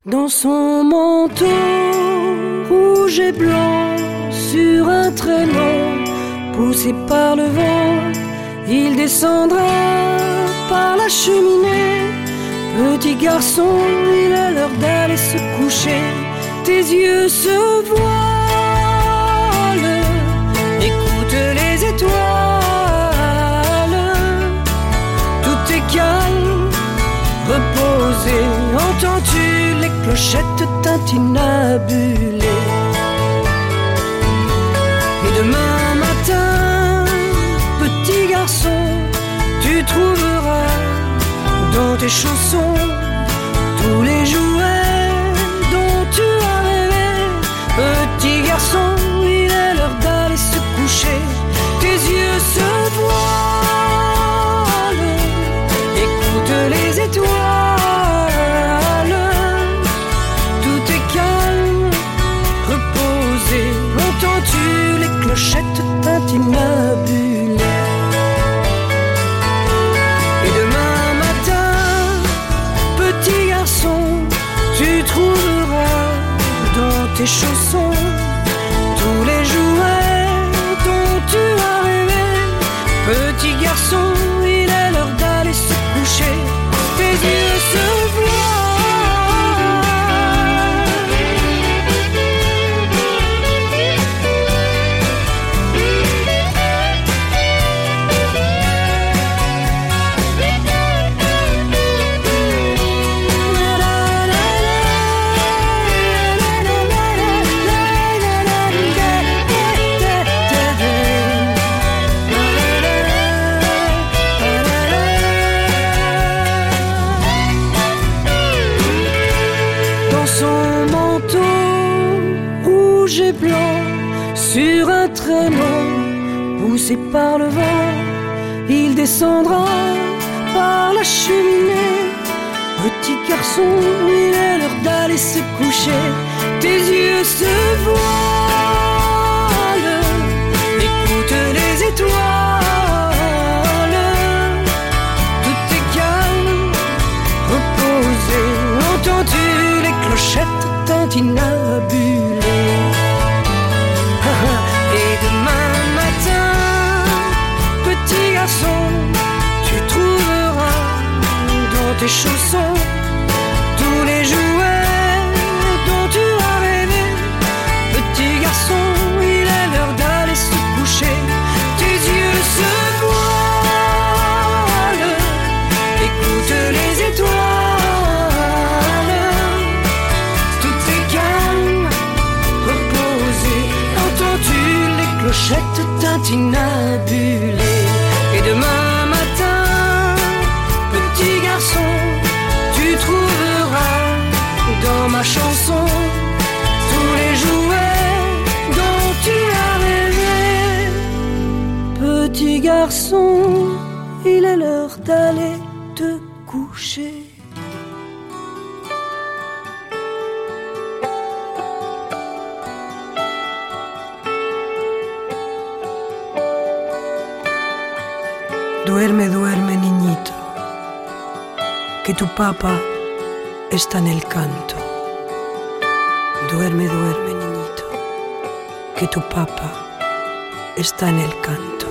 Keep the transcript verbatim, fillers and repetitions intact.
Dans son manteau rouge et blanc, sur un traîneau poussé par le vent, il descendra par la cheminée. Petit garçon, il est l'heure d'aller se coucher. Tes yeux se voilent, écoute les étoiles. Tout est calme, reposé. Entends-tu les clochettes tintinabulées? Et demain matin, petit garçon, tu trouveras dans tes chaussons tous les jouets dont tu as rêvé. Petit garçon, il est l'heure d'aller se coucher. Tes yeux se voilent, écoute les étoiles. Tout est calme, reposé. Entends-tu les clochettes tintinabulées? Tu trouveras dans tes chaussons tous les jouets dont tu as rêvé. Petit garçon, il est l'heure d'aller se coucher. Tes yeux se sur un traîneau poussé par le vent, il descendra par la cheminée. Petit garçon, il est l'heure d'aller se coucher. Tes yeux se voilent, écoute les étoiles. Tout est calme, reposé. Entends-tu les clochettes tintinabulées? Et demain matin, petit garçon, tu trouveras dans tes chaussons tous les jouets dont tu as rêvé. Petit garçon, il est l'heure d'aller se coucher. Tes yeux se voilent, écoute les étoiles. Tout est calme, reposé. Entends-tu les clochettes tintinabulées? Et demain matin, petit garçon, tu trouveras dans ma chanson tous les jouets dont tu as rêvé. Petit garçon, il est l'heure d'aller te coucher. Duerme, duerme, niñito, que tu papá está en el canto. Duerme, duerme, niñito, que tu papá está en el canto.